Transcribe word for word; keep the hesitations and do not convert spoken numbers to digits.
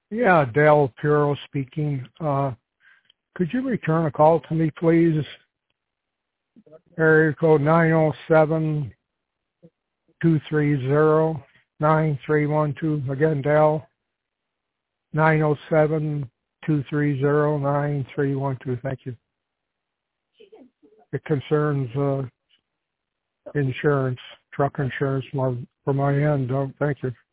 Yeah, Dale Puro speaking. Uh, could you return a call to me, please? Area code nine oh seven, two three zero, nine three one two. Again, Dale, nine oh seven, two three zero, nine three one two. Thank you. It concerns uh, insurance, truck insurance for my end. Oh, thank you.